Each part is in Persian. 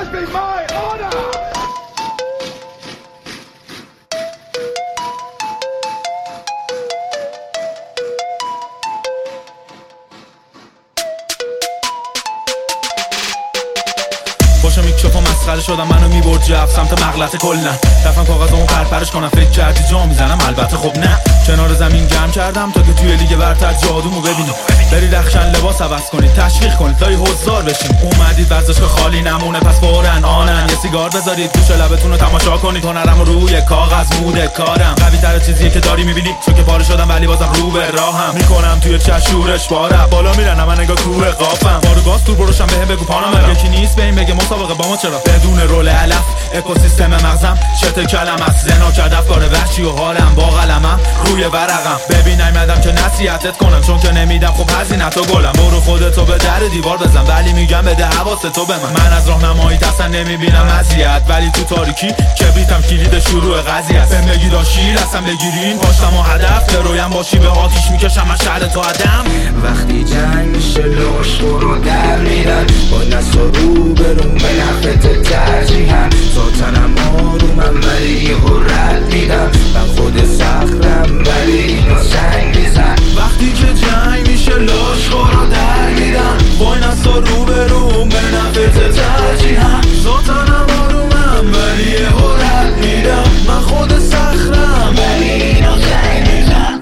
would be my honor. باشم میکروفون مسخره شدم منو میبرد جف سمت مغلطه کلا رفتم کاغذمو پرپرش کنم فکر کردی جا میزنم البته خب نه کنار زمین جمع کردم تا که توی لیگ برتر جادومو ببینی برید رخشن لباس عوض کنید تشویق کنید لای حضار بشین اومدید ورزشگاه خالی نمونه پس فورن آنن یه سیگار بذارید گوش لبتون رو تماشا کنید هنرم روی کاغذ موده کارم قوی تر چیزیه که داری میبینی چون که پاره شدم ولی بازم رو به راهم میکنم توی چشورش بارم بالا میرنم من نگاه کوه قافم بارو گاز دور بروشم بهم بگو پانم یکی نیست بهم بگه مسابقه با ما چرا بدون رول علف اکوسیستم مغزم شت کلم از زنا کرد افکار وحشی و حالم با قلمم روی ورقم ببین نیومدم که نصیحتت کنم چون که نمیدم خب هزینه‌تو گلم برو خودتو به در دیوار بزن ولی میگم بده حواستو به من از راهنمایی اصلا نمیبینم اذیت ولی تو تاریکی کبریتم کلید شروع قضیه است بهم بگی شیر اصلا بگیرین پاشتم و هدف برویم باشی به آتیش میکشم از شهر تو آدم وقتی جنگ میشه لوش برو در میرن با نست و رو برون به نفت ترجیحن ذاتنم آرومم ولی یهو رد میدم من خود سخرم ولی اینو سنگ میزن وقتی که جنگ میشه لاش برو در میرن با نست و رو برون به نفت ترجیحن ذاتنم آرومم ولی یهو رد میدم من خود سخرم ولی اینو سنگ میزن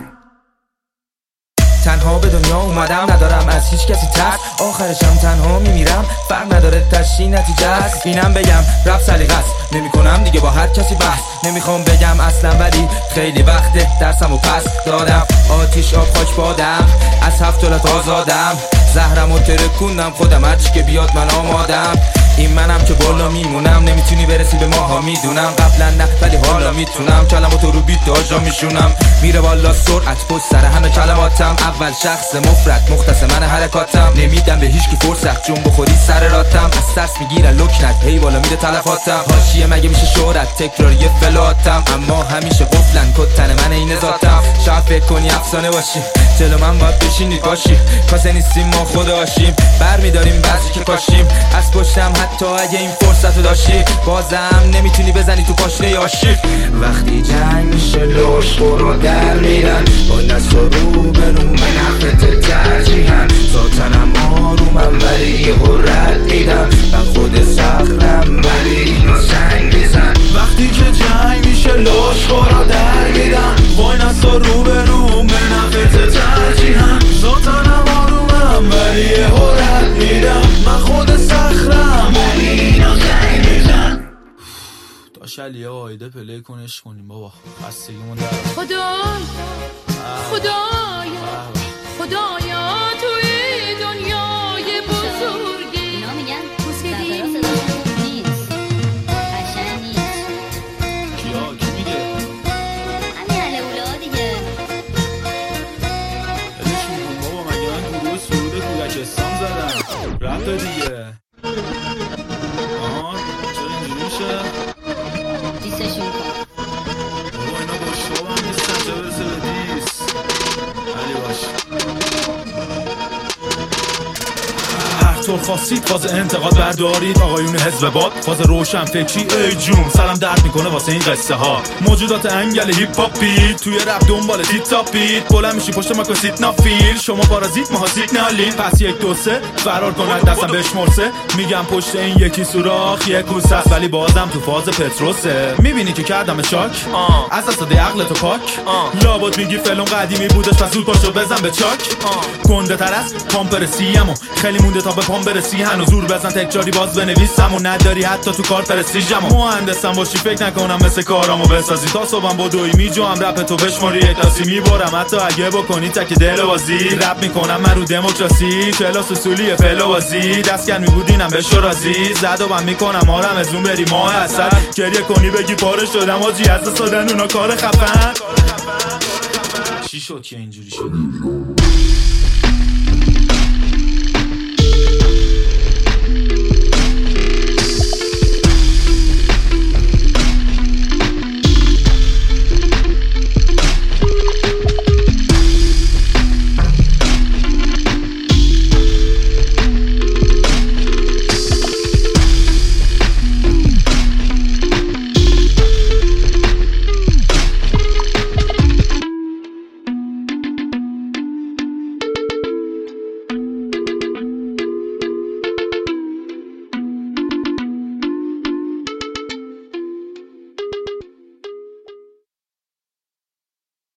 تنها به دنیا اومدم ندارم از هیچ کسی ترس آخرشم تنها میمیرم فرق نداره تشی نتیجه است اینم بگم رپ سلیقه است نمیکنم دیگه با هر کسی بحث نمیخوام بگم اصلا ولی خیلی وقته درسمو پس دادم آتیش آب خاک بادم از 7 دولت آزادم زهرمو ترکوندم خودم هرچی که بیاد من آمادم این منم که بالا میمونم نمیتونی برسی به ماها میدونم قبلا نه ولی حالا میتونم کلماتو رو بیت داجا میشونم میره بالا سرعت پشت سر همه کلماتم اول شخص مفرد مختص من حرکاتم نمیدم به هیچ کی فرصت جون بخوری سر راتم از ترس میگیرن لکنت هی بالا میده تلفاتم حاشیه مگه میشه شهرت تکرار یه فلاتم اما همیشه قفلن کتن من این ذاتم شاید فکر کنی افسانه باشی جلو من باید بشینید باشی کاسه نیستیم ما خداشیم برمیداریم بعضی که کاشیم از پشتم حتی اگه این فرصتو داشتی بازم نمیتونی بزنی تو پاشنه آشیل وقتی جنگ میشه لوش برو در میرن با نست و رو برون به نفت ترجیحن ذاتنم آرومم ولی یهو رد میدم من خود سخرم ولی اینو سنگ میزن وقتی که جنگ میشه لاش برو در میرن وای نست و رو برون به نفت ترجیحن ذاتنم آرومم ولی یهو رد میدم من خود سخرم ولی اینو سنگ میزن داش علیه آیده پلی کنش کنیم بابا خستگیمون در خدایا توی دنیای بزرگی اینا میگن موسیقی نیست قشنگ نیست کی میگه همین علولا دیگه ادشون کن بابا مگه من گروه سرود کودکستان زدم رپ دیگه چرا اینجوری میشه دیسشون کن بابا اینا باشتاب هم نیستن چه برسه به دیس علی باش طور خواستید فاز انتقاد بردارید آقایون حزب باد فاز روشن فکری ای جون سرم درد میکنه واسه این قصه ها موجودات انگل هیپ هاپی توی رپ دنبال تیت تاپید بلند میشی پشت ماکو سیگنافیل شما پارازیت ماها سیگنالین پس 1 2 3 فرار کن دستم بشمرسه میگم پشت این یکی سوراخ یک کوسه است ولی بازم تو فاز پتروسه میبینی که کردم شاک از دست عقل تو پاک لابد میگی فلان قدیمی بودش پس زود پاشو بزن به چاک گنده تر از پامپرسیمو خیلی مونده تا به پام برسی هنوز زور بزن تکراری باز بنویسم و نداری حتی تو کار پرستیژمو مهندسم باشی فکر نکنم مثل کارامو بسازی تا صبحم بدوی میجوام رپ تو بشماری اکلاسی میبرم حتی اگه بکنی تک دل بازی رپ میکنم من رو دموکراسی کلاس اصولی فعلا بازی دستگرم میبودینم به شورازی زد و من میکنم آرم ازون بری ماه اصل گریه کنی بگی پاره شدم آجی از دادن اونا کار خفن چی شد که اینجوری شدی